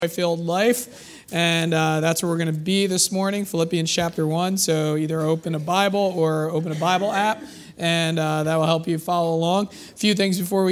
Filled life, and that's where we're going to be this morning, Philippians chapter 1. So either open a Bible or open a Bible app, and that will help you follow along. A few things before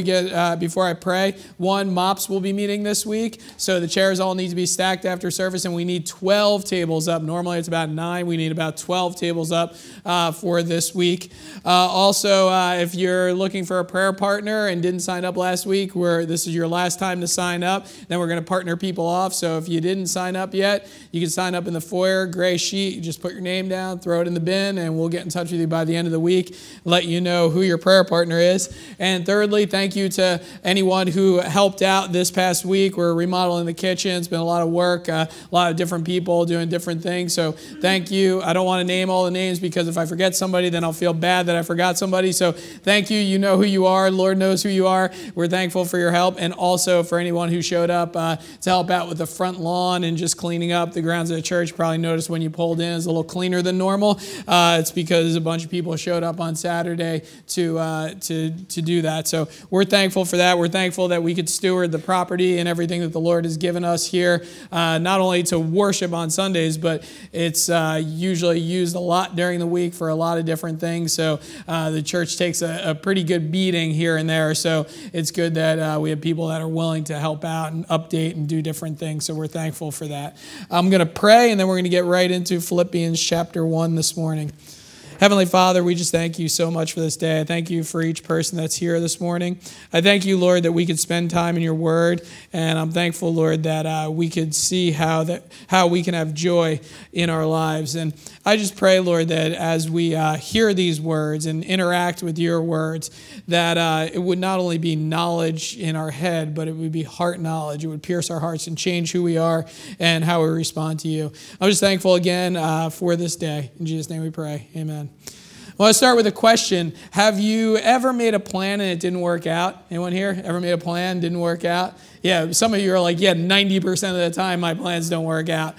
I pray. One, MOPS will be meeting this week, so the chairs all need to be stacked after service, and we need 12 tables up. Normally it's about 9. We need about 12 tables up for this week. Also, if you're looking for a prayer partner and didn't sign up last week, this is your last time to sign up. Then we're going to partner people off. So if you didn't sign up yet, you can sign up in the foyer, gray sheet. You just put your name down, throw it in the bin, and we'll get in touch with you by the end of the week, let you know who your prayer partner is. And thirdly, thank you to anyone who helped out this past week. We're remodeling the kitchen. It's been a lot of work, a lot of different people doing different things. So thank you. I don't want to name all the names because if I forget somebody, then I'll feel bad that I forgot somebody. So thank you. You know who you are. Lord knows who you are. We're thankful for your help, and also for anyone who showed up to help out with the front lawn and just cleaning up the grounds of the church. Probably noticed when you pulled in, it's a little cleaner than normal. It's because a bunch of people showed up on Saturday to do that. So we're thankful for that. We're thankful that we could steward the property and everything that the Lord has given us here, not only to worship on Sundays, but it's usually used a lot during the week for a lot of different things. So the church takes a pretty good beating here and there. So it's good that we have people that are willing to help out and update and do different things. So we're thankful for that. I'm going to pray, and then we're going to get right into Philippians chapter 1 this morning. Heavenly Father, we just thank you so much for this day. I thank you for each person that's here this morning. I thank you, Lord, that we could spend time in your word, and I'm thankful, Lord, that we could see how we can have joy in our lives. And I just pray, Lord, that as we hear these words and interact with your words, that it would not only be knowledge in our head, but it would be heart knowledge. It would pierce our hearts and change who we are and how we respond to you. I'm just thankful again for this day. In Jesus' name we pray. Amen. Well, let's start with a question. Have you ever made a plan and it didn't work out? Anyone here ever made a plan, didn't work out? Yeah, some of you are like, 90% of the time my plans don't work out.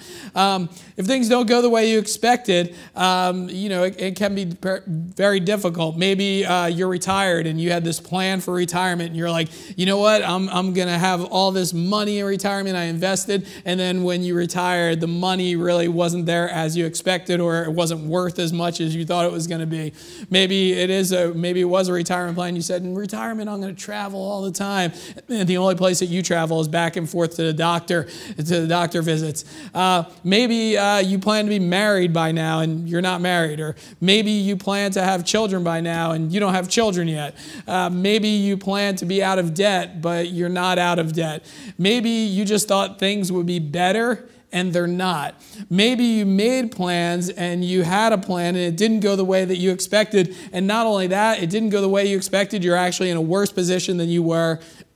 If things don't go the way you expected, it can be very difficult. Maybe you're retired and you had this plan for retirement and you're like, you know what, I'm going to have all this money in retirement I invested, and then when you retired, the money really wasn't there as you expected, or it wasn't worth as much as you thought it was going to be. Maybe it was a retirement plan. You said, in retirement, I'm going to travel all the time, and the only place that you travel is back and forth to the doctor visits. Maybe you plan to be married by now and you're not married, or maybe you plan to have children by now and you don't have children yet. Maybe you plan to be out of debt, but you're not out of debt. Maybe you just thought things would be better and they're not. Maybe you made plans and you had a plan and it didn't go the way that you expected. And not only that, it didn't go the way you expected. You're actually in a worse position than you were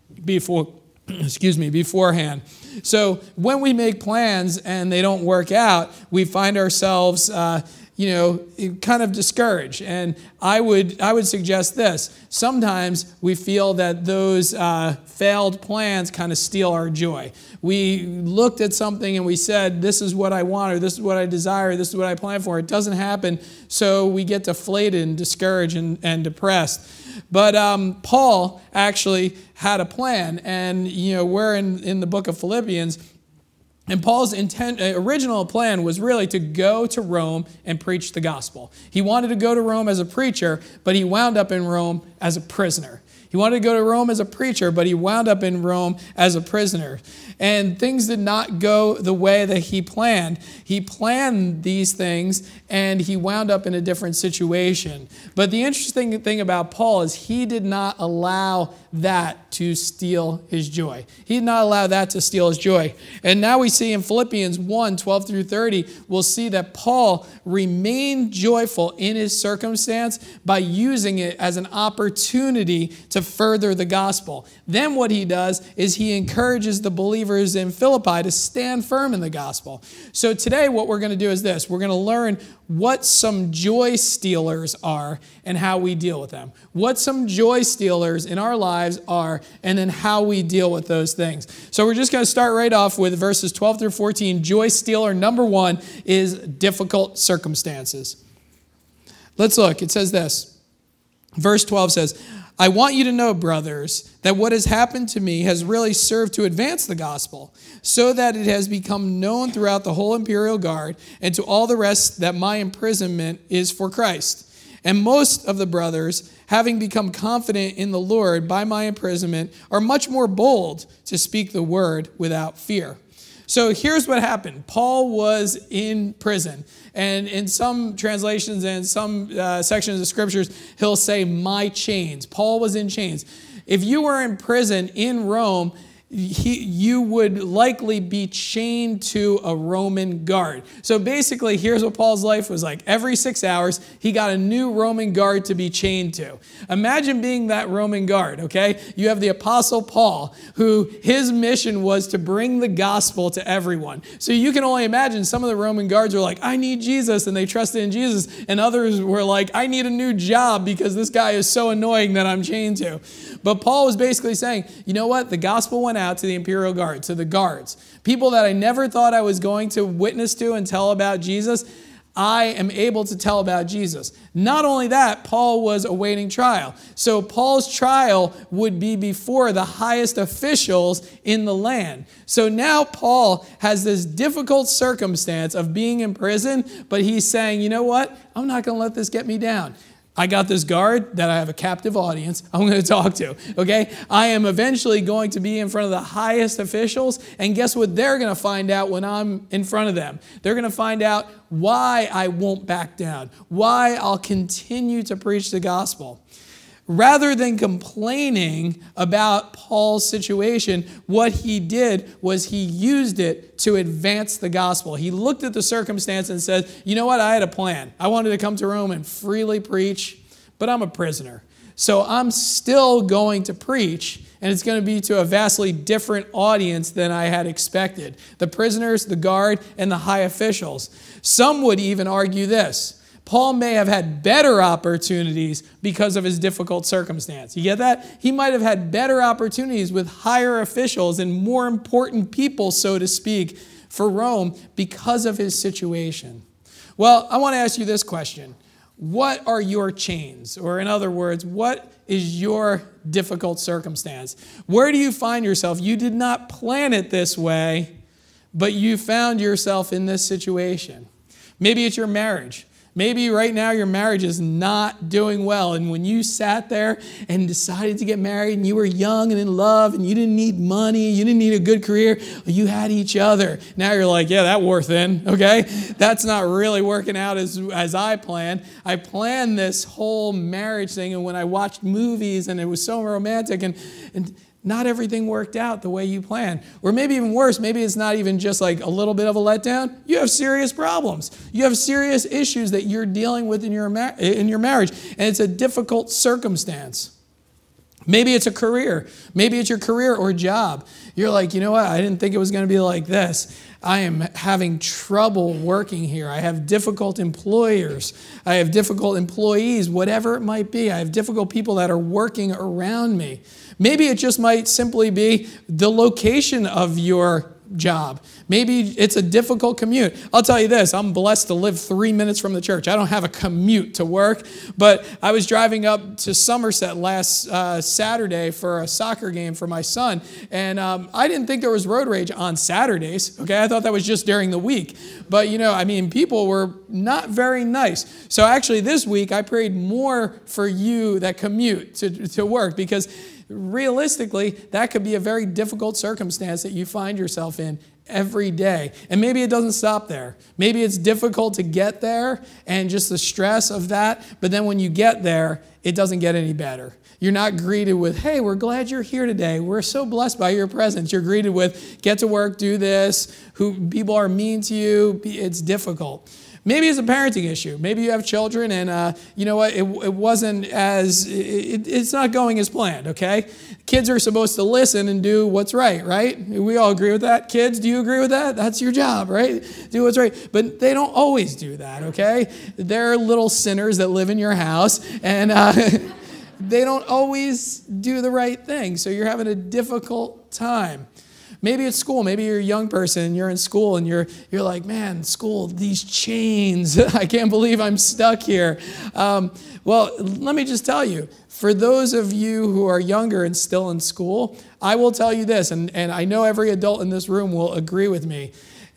beforehand. So when we make plans and they don't work out, we find ourselves kind of discouraged. And I would suggest this. Sometimes we feel that those failed plans kind of steal our joy. We looked at something and we said, this is what I want, or this is what I desire, or this is what I plan for. It doesn't happen, so we get deflated and discouraged and depressed. But Paul actually had a plan, and we're in the book of Philippians. And Paul's original plan was really to go to Rome and preach the gospel. He wanted to go to Rome as a preacher, but he wound up in Rome as a prisoner. He wanted to go to Rome as a preacher, but he wound up in Rome as a prisoner. And things did not go the way that he planned. He planned these things, and he wound up in a different situation. But the interesting thing about Paul is he did not allow that to steal his joy. He did not allow that to steal his joy. And now we see in Philippians 1, 12 through 30, we'll see that Paul remained joyful in his circumstance by using it as an opportunity to further the gospel. Then what he does is he encourages the believers in Philippi to stand firm in the gospel. So today what we're going to do is this. We're going to learn what some joy stealers are and how we deal with them. What some joy stealers in our lives are, and then how we deal with those things. So we're just going to start right off with verses 12 through 14. Joy stealer number 1 is difficult circumstances. Let's look. It says this. Verse 12 says, I want you to know, brothers, that what has happened to me has really served to advance the gospel, so that it has become known throughout the whole imperial guard and to all the rest that my imprisonment is for Christ. And most of the brothers, having become confident in the Lord by my imprisonment, are much more bold to speak the word without fear. So here's what happened. Paul was in prison. And in some translations and some sections of scriptures, he'll say, my chains. Paul was in chains. If you were in prison in Rome, you would likely be chained to a Roman guard. So basically, here's what Paul's life was like. Every 6 hours, he got a new Roman guard to be chained to. Imagine being that Roman guard, okay? You have the Apostle Paul, who his mission was to bring the gospel to everyone. So you can only imagine some of the Roman guards were like, I need Jesus, and they trusted in Jesus. And others were like, I need a new job because this guy is so annoying that I'm chained to. But Paul was basically saying, you know what? The gospel went out to the imperial guard, to the guards. People that I never thought I was going to witness to and tell about Jesus, I am able to tell about Jesus. Not only that, Paul was awaiting trial. So Paul's trial would be before the highest officials in the land. So now Paul has this difficult circumstance of being in prison, but he's saying, you know what? I'm not going to let this get me down. I got this guard that I have a captive audience I'm going to talk to, okay? I am eventually going to be in front of the highest officials, and guess what they're going to find out when I'm in front of them? They're going to find out why I won't back down, why I'll continue to preach the gospel. Rather than complaining about Paul's situation, what he did was he used it to advance the gospel. He looked at the circumstance and said, you know what, I had a plan. I wanted to come to Rome and freely preach, but I'm a prisoner. So I'm still going to preach, and it's going to be to a vastly different audience than I had expected. The prisoners, the guard, and the high officials. Some would even argue this. Paul may have had better opportunities because of his difficult circumstance. You get that? He might have had better opportunities with higher officials and more important people, so to speak, for Rome because of his situation. Well, I want to ask you this question. What are your chains? Or in other words, what is your difficult circumstance? Where do you find yourself? You did not plan it this way, but you found yourself in this situation. Maybe it's your marriage. Maybe right now your marriage is not doing well, and when you sat there and decided to get married and you were young and in love and you didn't need money, you didn't need a good career, you had each other. Now you're like, yeah, that wore thin, okay? That's not really working out as I planned. I planned this whole marriage thing, and when I watched movies and it was so romantic and not everything worked out the way you planned. Or maybe even worse, maybe it's not even just like a little bit of a letdown. You have serious problems. You have serious issues that you're dealing with in your marriage, and it's a difficult circumstance. Maybe it's a career. Maybe it's your career or job. You're like, you know what? I didn't think it was going to be like this. I am having trouble working here. I have difficult employers. I have difficult employees, whatever it might be. I have difficult people that are working around me. Maybe it just might simply be the location of your job. Maybe it's a difficult commute. I'll tell you this, I'm blessed to live 3 minutes from the church. I don't have a commute to work, but I was driving up to Somerset last Saturday for a soccer game for my son, and I didn't think there was road rage on Saturdays, okay? I thought that was just during the week, but people were not very nice. So actually this week I prayed more for you that commute to work, because realistically, that could be a very difficult circumstance that you find yourself in every day. And maybe it doesn't stop there. Maybe it's difficult to get there and just the stress of that. But then when you get there, it doesn't get any better. You're not greeted with, hey, we're glad you're here today. We're so blessed by your presence. You're greeted with, get to work, do this. People are mean to you. It's difficult. Maybe it's a parenting issue. Maybe you have children and you know what, it's not going as planned, okay? Kids are supposed to listen and do what's right? We all agree with that. Kids, do you agree with that? That's your job, right? Do what's right. But they don't always do that, okay? They're little sinners that live in your house, and they don't always do the right thing. So you're having a difficult time. Maybe it's school. Maybe you're a young person and you're in school and you're like, man, school, these chains. I can't believe I'm stuck here. Well, let me just tell you, for those of you who are younger and still in school, I will tell you this, and I know every adult in this room will agree with me.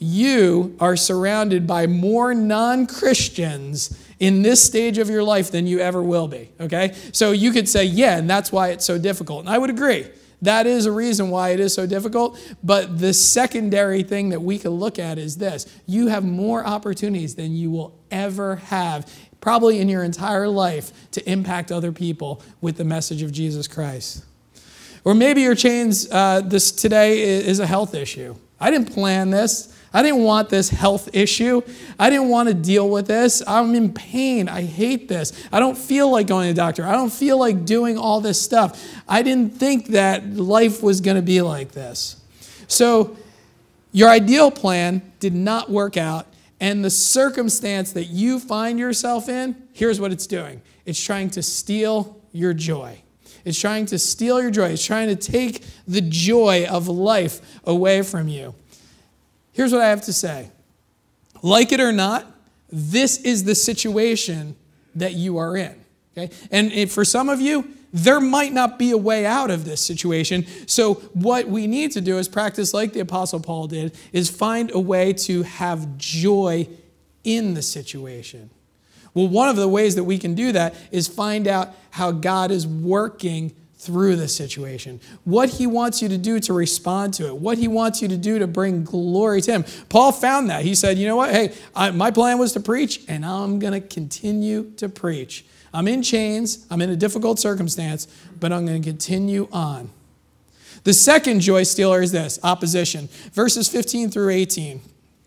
You are surrounded by more non-Christians in this stage of your life than you ever will be, okay? So you could say, yeah, and that's why it's so difficult. And I would agree. That is a reason why it is so difficult. But the secondary thing that we can look at is this. You have more opportunities than you will ever have, probably in your entire life, to impact other people with the message of Jesus Christ. Or maybe your chains this today is a health issue. I didn't plan this. I didn't want this health issue. I didn't want to deal with this. I'm in pain. I hate this. I don't feel like going to the doctor. I don't feel like doing all this stuff. I didn't think that life was going to be like this. So your ideal plan did not work out, and the circumstance that you find yourself in, here's what it's doing. It's trying to steal your joy. It's trying to steal your joy. It's trying to take the joy of life away from you. Here's what I have to say. Like it or not, this is the situation that you are in. Okay? And for some of you, there might not be a way out of this situation. So what we need to do is practice like the Apostle Paul did, is find a way to have joy in the situation. Well, one of the ways that we can do that is find out how God is working through the situation, what he wants you to do to respond to it, what he wants you to do to bring glory to him. Paul found that. He said, you know what? Hey, my plan was to preach, and I'm going to continue to preach. I'm in chains. I'm in a difficult circumstance, but I'm going to continue on. The second joy stealer is this, opposition. Verses 15 through 18.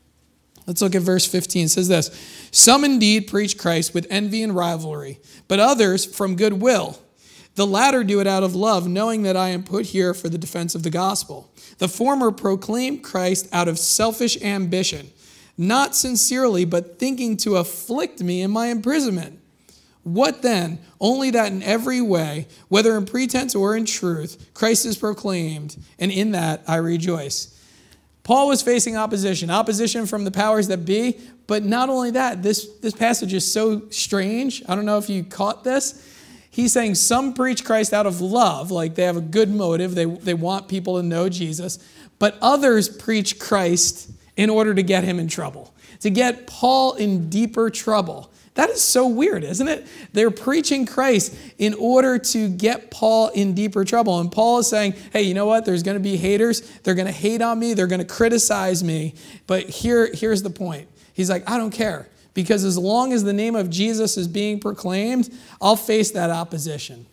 Let's look at verse 15. It says this, some indeed preach Christ with envy and rivalry, but others from goodwill. The latter do it out of love, knowing that I am put here for the defense of the gospel. The former proclaim Christ out of selfish ambition, not sincerely, but thinking to afflict me in my imprisonment. What then? Only that in every way, whether in pretense or in truth, Christ is proclaimed, and in that I rejoice. Paul was facing opposition from the powers that be, but not only that, this passage is so strange. I don't know if you caught this. He's saying some preach Christ out of love, like they have a good motive, they want people to know Jesus, but others preach Christ in order to get him in trouble, to get Paul in deeper trouble. That is so weird, isn't it? They're preaching Christ in order to get Paul in deeper trouble. And Paul is saying, hey, you know what? There's going to be haters. They're going to hate on me. They're going to criticize me. But here's the point. He's like, I don't care. Because as long as the name of Jesus is being proclaimed, I'll face that opposition.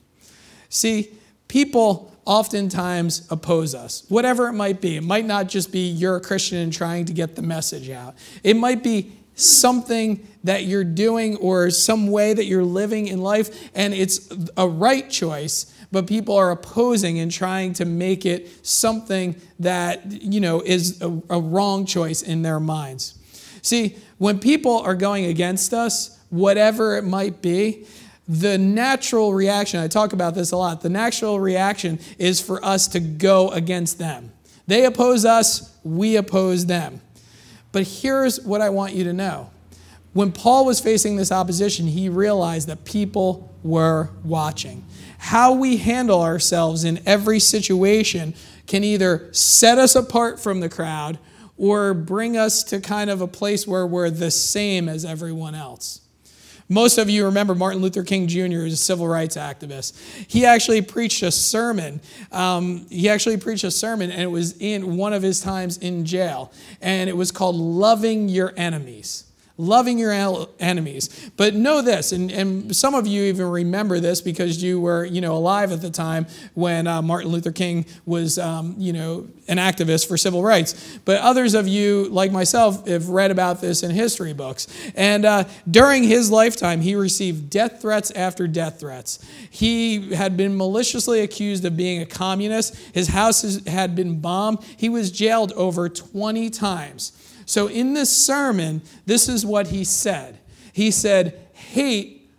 See, people oftentimes oppose us, whatever it might be. It might not just be you're a Christian and trying to get the message out. It might be something that you're doing or some way that you're living in life, and it's a right choice, but people are opposing and trying to make it something that, is a wrong choice in their minds. See, when people are going against us, whatever it might be, the natural reaction, I talk about this a lot, the natural reaction is for us to go against them. They oppose us, we oppose them. But here's what I want you to know. When Paul was facing this opposition, he realized that people were watching. How we handle ourselves in every situation can either set us apart from the crowd or bring us to kind of a place where we're the same as everyone else. Most of you remember Martin Luther King Jr. is a civil rights activist. He actually preached a sermon. And it was in one of his times in jail. And it was called Loving Your Enemies. Loving your enemies. But know this, and some of you even remember this because you were, alive at the time when Martin Luther King was, an activist for civil rights. But others of you, like myself, have read about this in history books. And during his lifetime, he received death threats after death threats. He had been maliciously accused of being a communist. His house had been bombed. He was jailed over 20 times. So in this sermon, this is what he said. He said, hate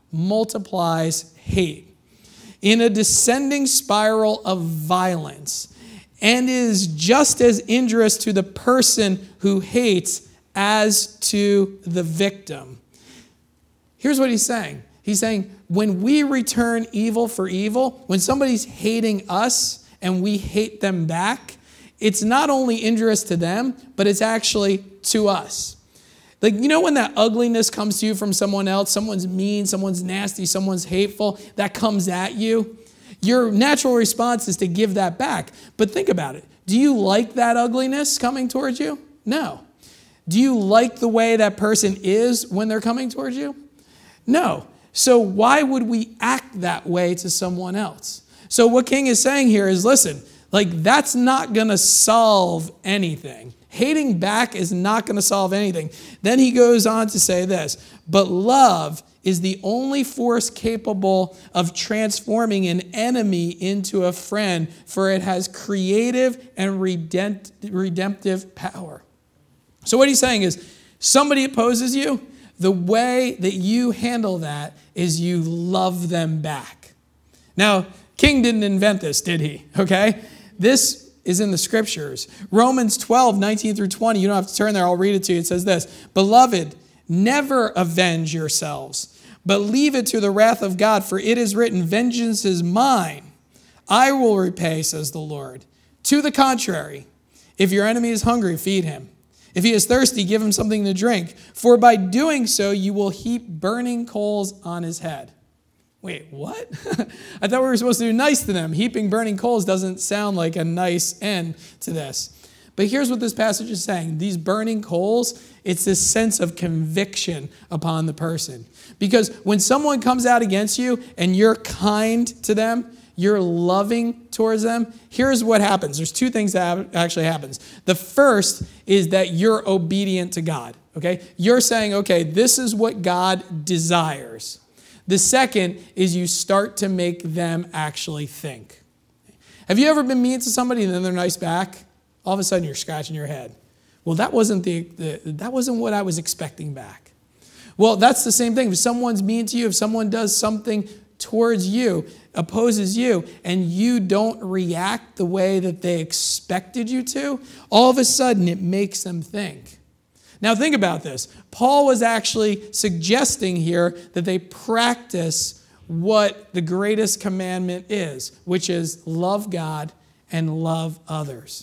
multiplies hate. In a descending spiral of violence, and is just as injurious to the person who hates as to the victim. Here's what he's saying. He's saying, when we return evil for evil, when somebody's hating us and we hate them back, it's not only injurious to them, but it's actually to us. Like, you know when that ugliness comes to you from someone else, someone's mean, someone's nasty, someone's hateful, that comes at you? Your natural response is to give that back. But think about it. Do you like that ugliness coming towards you? No. Do you like the way that person is when they're coming towards you? No. So why would we act that way to someone else? So what King is saying here is, listen, like, that's not going to solve anything. Hating back is not going to solve anything. Then he goes on to say this, but love is the only force capable of transforming an enemy into a friend, for it has creative and redemptive power. So what he's saying is, somebody opposes you, the way that you handle that is you love them back. Now, King didn't invent this, did he? Okay? This is in the scriptures. Romans 12, 19 through 20. You don't have to turn there. I'll read it to you. It says this, beloved, never avenge yourselves, but leave it to the wrath of God, for it is written, vengeance is mine. I will repay, says the Lord. To the contrary, if your enemy is hungry, feed him. If he is thirsty, give him something to drink. For by doing so, you will heap burning coals on his head. Wait, what? I thought we were supposed to do nice to them. Heaping burning coals doesn't sound like a nice end to this. But here's what this passage is saying. These burning coals, it's this sense of conviction upon the person. Because when someone comes out against you and you're kind to them, you're loving towards them, here's what happens. There's two things that actually happens. The first is that you're obedient to God, okay? You're saying, okay, this is what God desires. The second is you start to make them actually think. Have you ever been mean to somebody and then they're nice back? All of a sudden you're scratching your head. Well, that wasn't that wasn't what I was expecting back. Well, that's the same thing. If someone's mean to you, if someone does something towards you, opposes you, and you don't react the way that they expected you to, all of a sudden it makes them think. Now think about this. Paul was actually suggesting here that they practice what the greatest commandment is, which is love God and love others.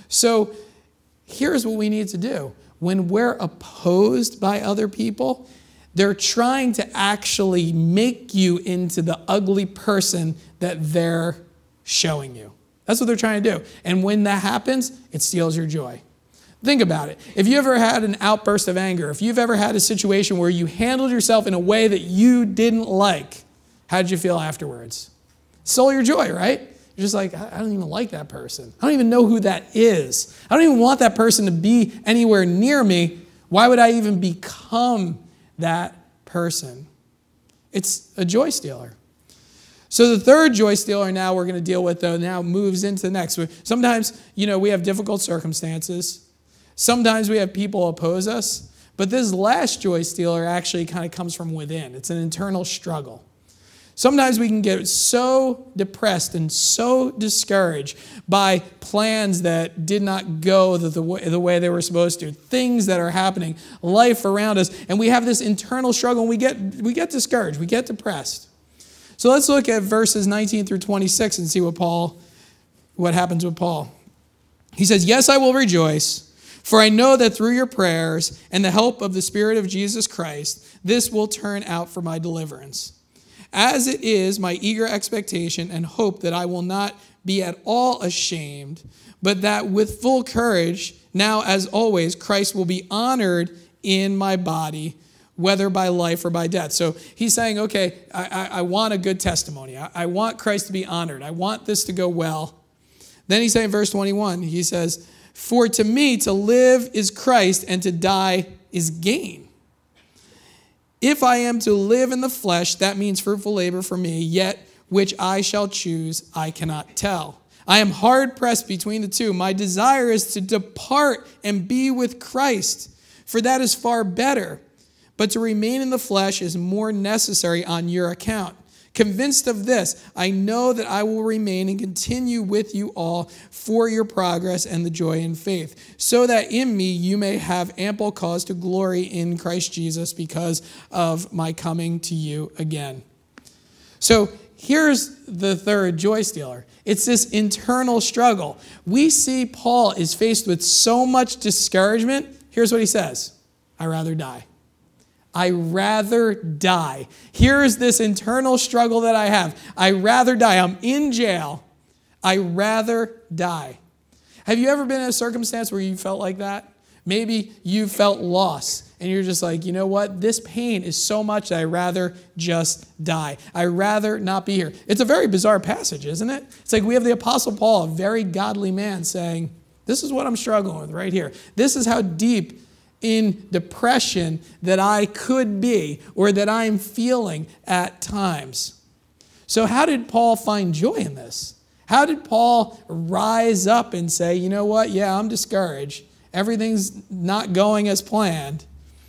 So here's what we need to do. When we're opposed by other people, they're trying to actually make you into the ugly person that they're showing you. That's what they're trying to do. And when that happens, it steals your joy. Think about it. If you ever had an outburst of anger, if you've ever had a situation where you handled yourself in a way that you didn't like, how did you feel afterwards? It stole your joy, right? You're just like, I don't even like that person. I don't even know who that is. I don't even want that person to be anywhere near me. Why would I even become that person? It's a joy stealer. So the third joy stealer now we're going to deal with, though, now moves into the next. Sometimes, we have difficult circumstances. Sometimes we have people oppose us. But this last joy stealer actually kind of comes from within. It's an internal struggle. Sometimes we can get so depressed and so discouraged by plans that did not go the way they were supposed to, things that are happening, life around us, and we have this internal struggle, and we get discouraged, we get depressed. So let's look at verses 19 through 26 and see what happens with Paul. He says, "Yes, I will rejoice, for I know that through your prayers and the help of the Spirit of Jesus Christ, this will turn out for my deliverance. As it is my eager expectation and hope that I will not be at all ashamed, but that with full courage, now as always, Christ will be honored in my body, whether by life or by death." So he's saying, okay, I want a good testimony. I want Christ to be honored. I want this to go well. Then he's saying, verse 21, he says, "For to me to live is Christ, and to die is gain. If I am to live in the flesh, that means fruitful labor for me, yet which I shall choose, I cannot tell. I am hard pressed between the two. My desire is to depart and be with Christ, for that is far better. But to remain in the flesh is more necessary on your account. Convinced of this, I know that I will remain and continue with you all for your progress and the joy in faith, so that in me you may have ample cause to glory in Christ Jesus because of my coming to you again. So here's the third joy stealer. It's this internal struggle. We see Paul is faced with so much discouragement. Here's what he says: I'd rather die. I rather die. Here's this internal struggle that I have. I rather die. I'm in jail. I rather die. Have you ever been in a circumstance where you felt like that? Maybe you felt loss and you're just like, you know what? This pain is so much that I'd rather just die. I'd rather not be here. It's a very bizarre passage, isn't it? It's like we have the Apostle Paul, a very godly man, saying, this is what I'm struggling with right here. This is how deep in depression that I could be or that I'm feeling at times. So how did Paul find joy in this? How did Paul rise up and say, you know what? Yeah, I'm discouraged. Everything's not going as planned.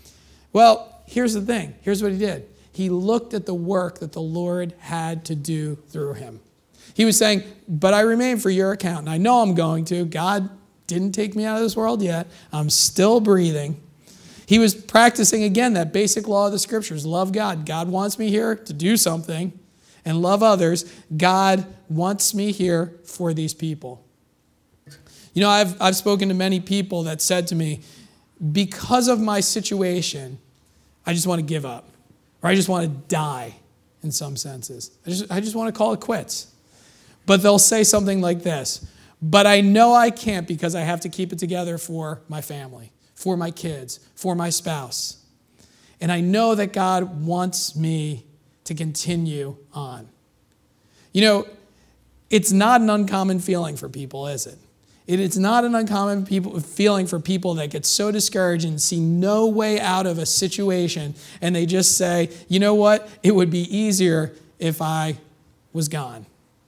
Well, here's the thing. Here's what he did. He looked at the work that the Lord had to do through him. He was saying, but I remain for your account. And I know I'm going to. God didn't take me out of this world yet. I'm still breathing. He was practicing, again, that basic law of the Scriptures. Love God. God wants me here to do something. And love others. God wants me here for these people. You know, I've spoken to many people that said to me, because of my situation, I just want to give up. Or I just want to die in some senses. I just want to call it quits. But they'll say something like this: but I know I can't because I have to keep it together for my family, for my kids, for my spouse. And I know that God wants me to continue on. You know, it's not an uncommon feeling for people, is it? It's not an uncommon feeling for people that get so discouraged and see no way out of a situation, and they just say, you know what? It would be easier if I was gone.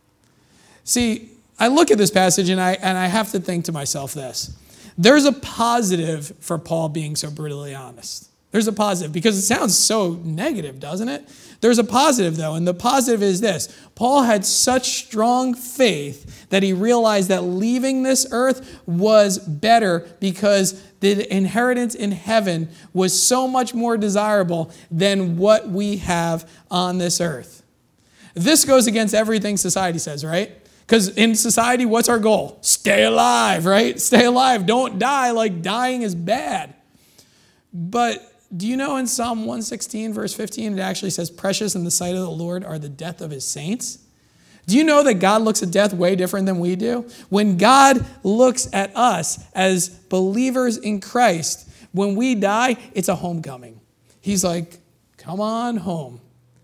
See, I look at this passage and I have to think to myself this. There's a positive for Paul being so brutally honest. There's a positive, because it sounds so negative, doesn't it? There's a positive, though, and the positive is this. Paul had such strong faith that he realized that leaving this earth was better because the inheritance in heaven was so much more desirable than what we have on this earth. This goes against everything society says, right? Because in society, what's our goal? Stay alive, right? Stay alive. Don't die. Like, dying is bad. But do you know in Psalm 116, verse 15, it actually says, precious in the sight of the Lord are the death of his saints? Do you know that God looks at death way different than we do? When God looks at us as believers in Christ, when we die, it's a homecoming. He's like, come on home.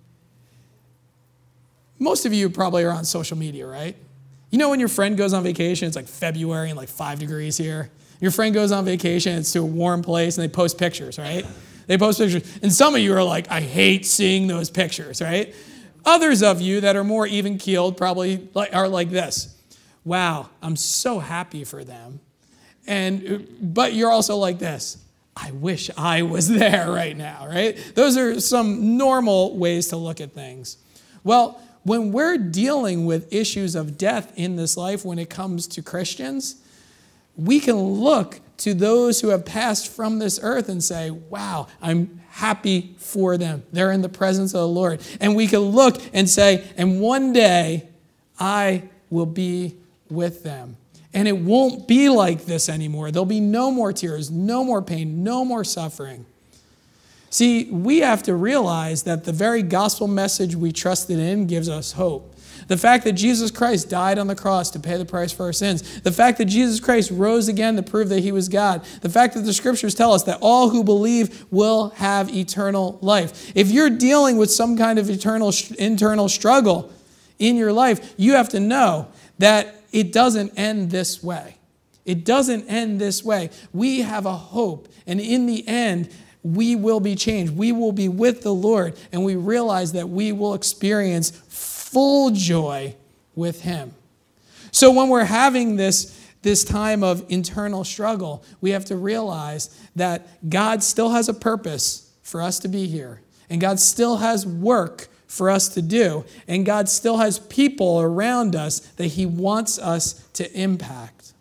Most of you probably are on social media, right? You know when your friend goes on vacation, it's like February and like 5 degrees here. Your friend goes on vacation, it's to a warm place, and they post pictures, right? They post pictures. And some of you are like, I hate seeing those pictures, right? Others of you that are more even-keeled probably are like this. Wow, I'm so happy for them. But you're also like this. I wish I was there right now, right? Those are some normal ways to look at things. Well, when we're dealing with issues of death in this life, when it comes to Christians, we can look to those who have passed from this earth and say, wow, I'm happy for them. They're in the presence of the Lord. And we can look and say, and one day I will be with them. And it won't be like this anymore. There'll be no more tears, no more pain, no more suffering. See, we have to realize that the very gospel message we trusted in gives us hope. The fact that Jesus Christ died on the cross to pay the price for our sins. The fact that Jesus Christ rose again to prove that he was God. The fact that the scriptures tell us that all who believe will have eternal life. If you're dealing with some kind of internal struggle in your life, you have to know that it doesn't end this way. It doesn't end this way. We have a hope, and in the end, we will be changed. We will be with the Lord, and we realize that we will experience full joy with him. So when we're having this time of internal struggle, we have to realize that God still has a purpose for us to be here. And God still has work for us to do. And God still has people around us that he wants us to impact.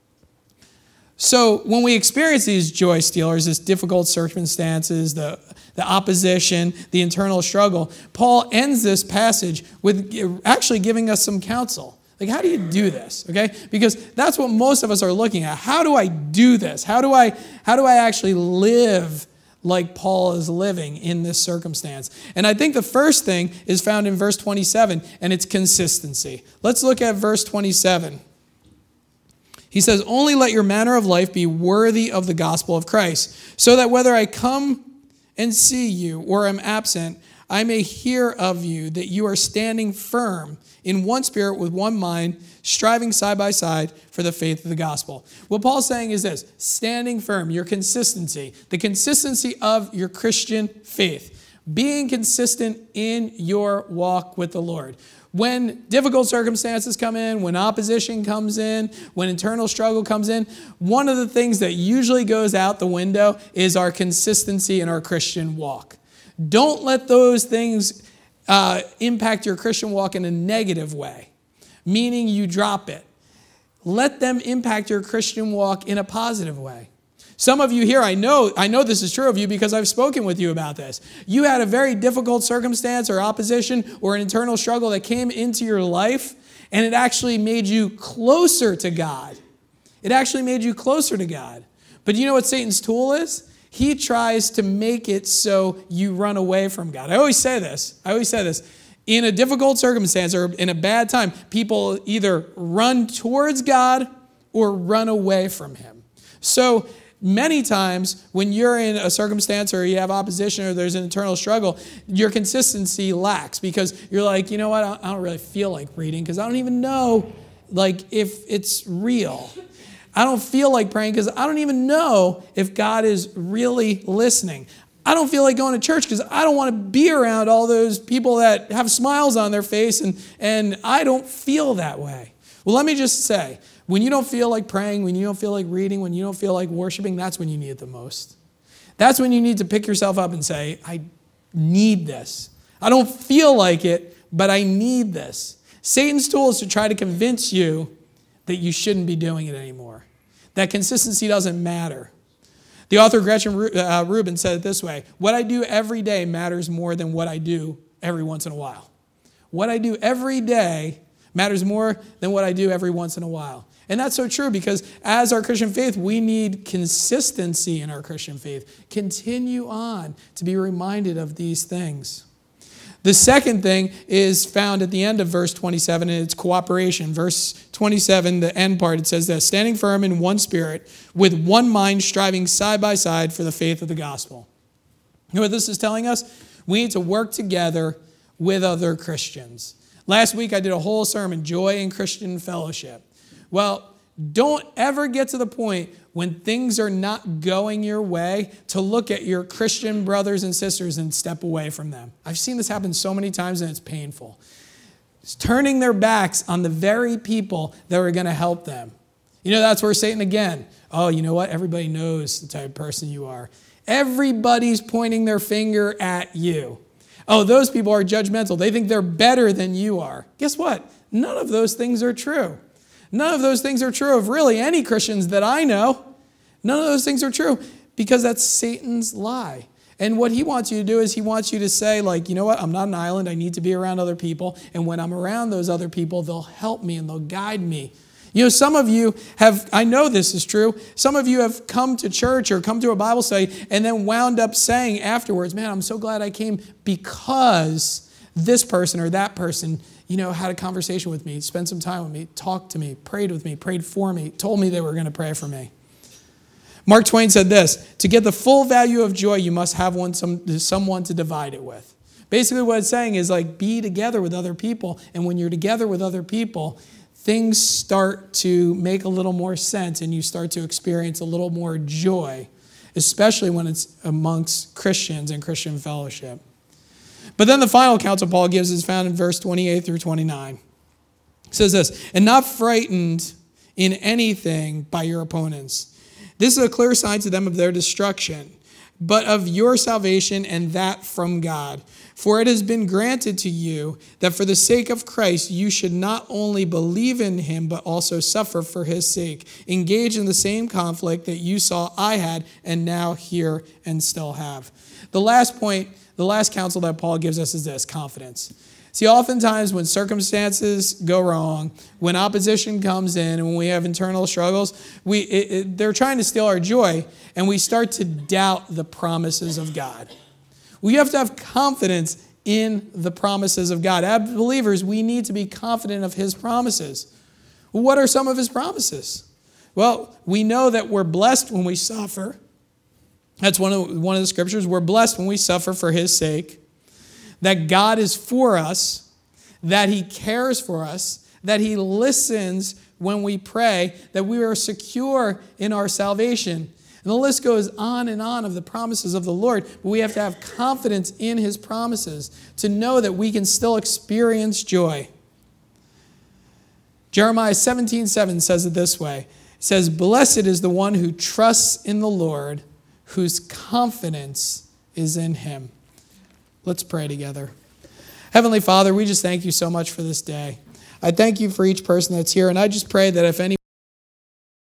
So when we experience these joy stealers, this difficult circumstances, the opposition, the internal struggle, Paul ends this passage with actually giving us some counsel. Like, how do you do this? Okay? Because that's what most of us are looking at. How do I do this? How do I actually live like Paul is living in this circumstance? And I think the first thing is found in verse 27, and it's consistency. Let's look at verse 27. He says, "Only let your manner of life be worthy of the gospel of Christ, so that whether I come and see you or am absent, I may hear of you that you are standing firm in one spirit with one mind, striving side by side for the faith of the gospel." What Paul's saying is this: standing firm, your consistency, the consistency of your Christian faith, being consistent in your walk with the Lord. When difficult circumstances come in, when opposition comes in, when internal struggle comes in, one of the things that usually goes out the window is our consistency in our Christian walk. Don't let those things impact your Christian walk in a negative way, meaning you drop it. Let them impact your Christian walk in a positive way. Some of you here, I know this is true of you because I've spoken with you about this. You had a very difficult circumstance or opposition or an internal struggle that came into your life, and it actually made you closer to God. It actually made you closer to God. But you know what Satan's tool is? He tries to make it so you run away from God. I always say this. In a difficult circumstance or in a bad time, people either run towards God or run away from him. So many times when you're in a circumstance or you have opposition or there's an internal struggle, your consistency lacks because you're like, you know what, I don't really feel like reading because I don't even know if it's real. I don't feel like praying because I don't even know if God is really listening. I don't feel like going to church because I don't want to be around all those people that have smiles on their face and I don't feel that way. Well, let me just say, when you don't feel like praying, when you don't feel like reading, when you don't feel like worshiping, that's when you need it the most. That's when you need to pick yourself up and say, I need this. I don't feel like it, but I need this. Satan's tool is to try to convince you that you shouldn't be doing it anymore, that consistency doesn't matter. The author Gretchen Rubin said it this way: what I do every day matters more than what I do every once in a while. What I do every day matters more than what I do every once in a while. And that's so true because as our Christian faith, we need consistency in our Christian faith. Continue on to be reminded of these things. The second thing is found at the end of verse 27, and it's cooperation. Verse 27, the end part, it says this: standing firm in one spirit, with one mind, striving side by side for the faith of the gospel. You know what this is telling us? We need to work together with other Christians. Last week I did a whole sermon, Joy in Christian Fellowship. Well, don't ever get to the point when things are not going your way to look at your Christian brothers and sisters and step away from them. I've seen this happen so many times and it's painful. It's turning their backs on the very people that are going to help them. You know, that's where Satan again, oh, you know what? Everybody knows the type of person you are. Everybody's pointing their finger at you. Oh, those people are judgmental. They think they're better than you are. Guess what? None of those things are true. None of those things are true of really any Christians that I know. None of those things are true because that's Satan's lie. And what he wants you to do is he wants you to say, you know what? I'm not an island. I need to be around other people. And when I'm around those other people, they'll help me and they'll guide me. You know, some of you have, I know this is true, some of you have come to church or come to a Bible study and then wound up saying afterwards, man, I'm so glad I came because this person or that person, had a conversation with me, spent some time with me, talked to me, prayed for me, told me they were going to pray for me. Mark Twain said this: to get the full value of joy, you must have someone to divide it with. Basically what it's saying is be together with other people. And when you're together with other people, things start to make a little more sense and you start to experience a little more joy, especially when it's amongst Christians and Christian fellowship. But then the final counsel Paul gives is found in verse 28 through 29. It says this: and not frightened in anything by your opponents. This is a clear sign to them of their destruction. but of your salvation, and that from God. For it has been granted to you that for the sake of Christ you should not only believe in him, but also suffer for his sake. Engage in the same conflict that you saw I had and now hear and still have. The last point, the last counsel that Paul gives us is this: confidence. See, oftentimes when circumstances go wrong, when opposition comes in, and when we have internal struggles, they're trying to steal our joy, and we start to doubt the promises of God. We have to have confidence in the promises of God. As believers, we need to be confident of his promises. What are some of his promises? Well, we know that we're blessed when we suffer. That's one of the scriptures. We're blessed when we suffer for his sake. That God is for us, that he cares for us, that he listens when we pray, that we are secure in our salvation. And the list goes on and on of the promises of the Lord, but we have to have confidence in his promises to know that we can still experience joy. Jeremiah 17:7 says it this way. It says, "Blessed is the one who trusts in the Lord, whose confidence is in him." Let's pray together. Heavenly Father, we just thank you so much for this day. I thank you for each person that's here, and I just pray that if any